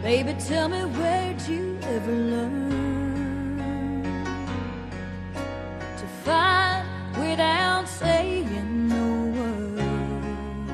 Baby, tell me, where'd you ever learn to fight without saying no word,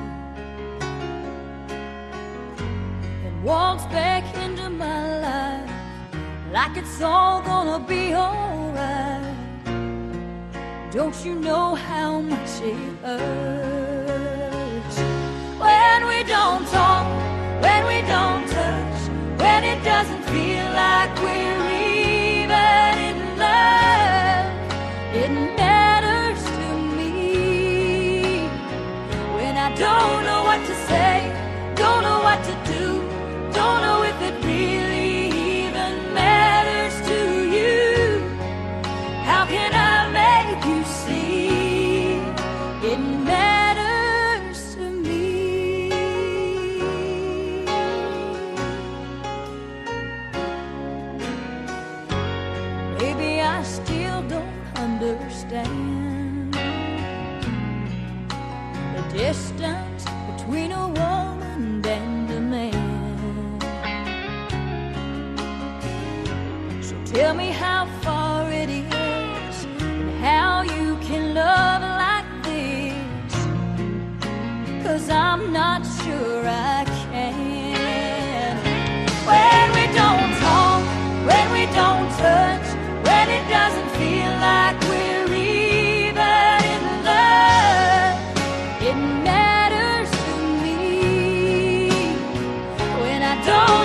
and walks back into my life like it's all gonna be alright? Don't you know how much it hurts when we don't talk, when we don't touch, when it doesn't feel like we're even in love? It matters to me when I don't know what to say, don't know what to do, don't know if it really even matters to you. How can I make you see it matters to me? Maybe I still don't understand the distance between a woman and a man. So tell me how far it is and how you can love like this, 'cause I'm not sure I can. When we don't talk, when we don't touch, when it doesn't feel like we're even in love, it matters to me when I don't